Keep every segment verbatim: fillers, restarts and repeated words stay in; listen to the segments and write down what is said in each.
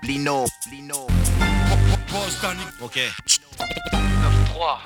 Lino, Lino. Ok. neuf trois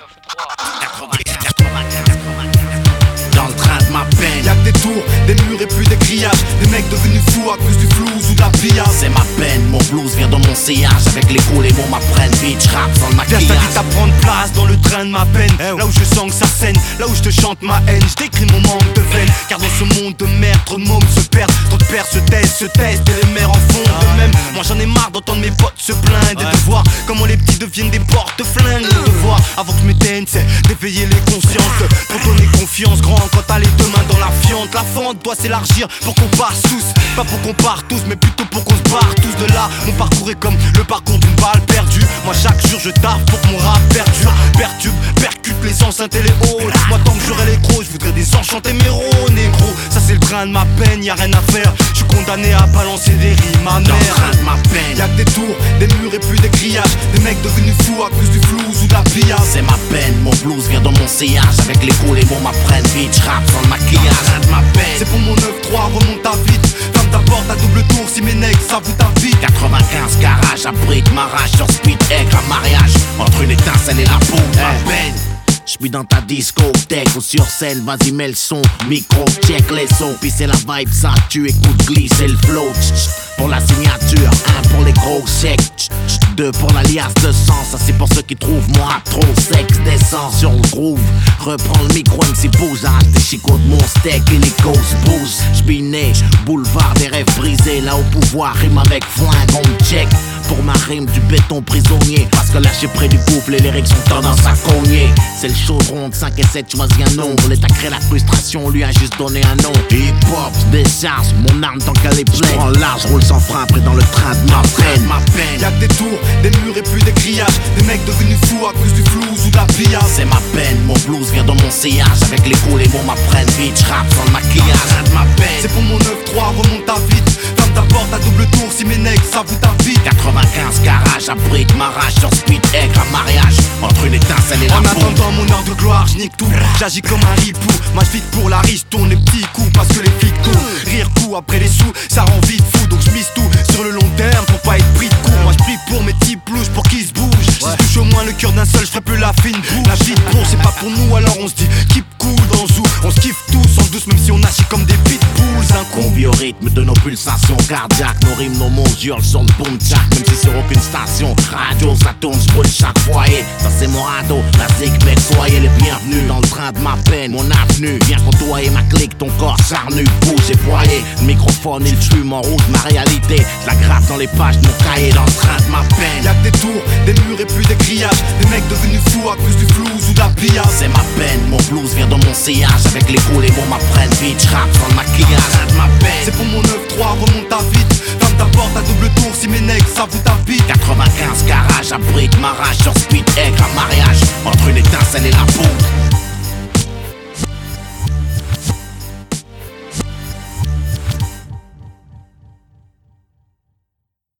Dans le train de ma peine, y'a que des tours, des murs et plus des grillages. Des mecs devenus fous à cause du flouze ou de la pillage. c'est ma peine, mon blues vient de mon C H. Avec les coups, les mots m'apprennent vite, j'rappe sans le Viens, je maquillage. t'invite à prendre place dans le train de ma peine. Là où je sens que ça saigne, là où je te chante ma haine. Je décris mon manque de veine, car dans ce monde de merde, trop de mômes se perdent. Trop de pères se taisent, se testent et les mères en font de même. Moi j'en ai marre d'entendre mes potes se plaindre et de voir comment les petits deviennent des porte-flingues. De voir avant que je m'éteigne, c'est d'éveiller les consciences, pour donner confiance grand quand t'as les deux mains dans la fiente. La fente doit s'élargir pour qu'on passe tous, pas pour qu'on parte tous, mais plutôt pour qu'on se barre tous de là. Mon parcours est comme le parcours d'une balle perdue. Moi chaque jour je taffe pour que mon rap perdure. Perturbe, percute les enceintes et les halls. Moi tant que j'aurai les crocs, je voudrais désenchanter mes rôles, négro. Ça c'est le train de ma peine, y'a rien à faire. Je suis condamné à balancer des rimes à Dans le mère. train de ma peine, Y'a que des tours, des murs et plus des grillages. Des mecs devenus fous à cause du flouze ou de la pillage. c'est ma peine, mon blues vient de mon C H. Avec les coups, les mots m'apprennent vite, j'rappe sans le maquillage. Dans le train de ma peine, C'est pour mon neuf trois, remonte à vite. Ferme ta porte à double tour si mes nègres ça vous t'invite. quatre-vingt-quinze garage, abrite ma rage sur speed egg, un mariage entre une étincelle et la peau. Ma peine, j'suis dans ta discothèque ou sur scène, vas-y mets le son, micro, check les sons, pis c'est la vibe, ça tu écoutes, glisse et le flow. Tch, tch, pour la signature, un pour les gros chèques, tch, tch, deux pour l'alias de sang, ça c'est pour ceux qui trouvent moi trop sexe, d'essence sur le groove. Reprends le micro, M C bouge, arrache des chicots de mon steak et les causes bougent. J'suis né, boulevard des rêves brisés, là au pouvoir, rime avec flingue, on me check. Pour ma rime du béton prisonnier, parce que là j'ai près du couple et les règles sont tendance à cogner. C'est le chaudron de cinq et sept, choisis un nombre. L'État crée la frustration, lui a juste donné un nom. Hip hop, décharge, mon arme tant qu'elle est pleine. J'prends large, roule sans frein, après dans le train de ma peine. Ma peine, Y'a que des tours, des murs et plus des grillages. Des mecs devenus fous à cause du flouze ou de la pillage. c'est ma peine, mon blues vient de mon C H. Avec les coups, les mots m'apprennent vite, j'rappe sans le maquillage. De ma peine, C'est pour mon neuf trois, remonte à vite. Ferme ta porte à double tour si mes nègres ça vous t'invite. quatre-vingt-quinze garage, abrite ma rage sur speed egg, un mariage entre une étincelle et la En peau. attendant mon heure de gloire, je nique tout. J'agis comme un ripou. Moi je vite pour la riche, tourne les petits coups parce que les flics tournent. Rire coup après les sous, ça rend vite fou. Donc je mise tout sur le long terme pour pas être pris de court. Moi je prie pour mes petits plouches pour qu'ils se bougent. Si je touche au moins le cœur d'un seul, je ferai plus la fine bouche. La vie de bon, c'est pas pour nous, alors on se dit keep cool dans le zoo. On se kiffe tous en douce, même si on agit comme des pitbulls. Un coup. On vit au rythme de nos pulsations cardiaques. Nos rimes, nos mots hurlent sur le boom jack. Même si sur aucune station radio ça tourne, je brûle chaque foyer. Ça c'est mon radeau, la zig mec, soyez les bienvenus dans le train de ma peine, mon avenue. Viens côtoyer ma clique, ton corps charnu, bouge et ployé. Le microphone il tue mon rouge, ma réalité. Je la grave dans les pages de mon cahier, dans le train de ma peine. Y'a que des tours, des murs et plus des grillages. Des mecs devenus fous à cause du flouze ou de la pillage. C'est ma peine, mon blues vient de mon C H. Avec les coups, les mots m'apprennent vite, j'rappe sans le maquillage. De ma peine, C'est pour mon neuf trois, remonte à vite. Ferme ta porte à double tour si mes nègres ça vous t'invite. quatre-vingt-quinze garage, abrite ma rage sur speed egg, un mariage entre une étincelle et la peau.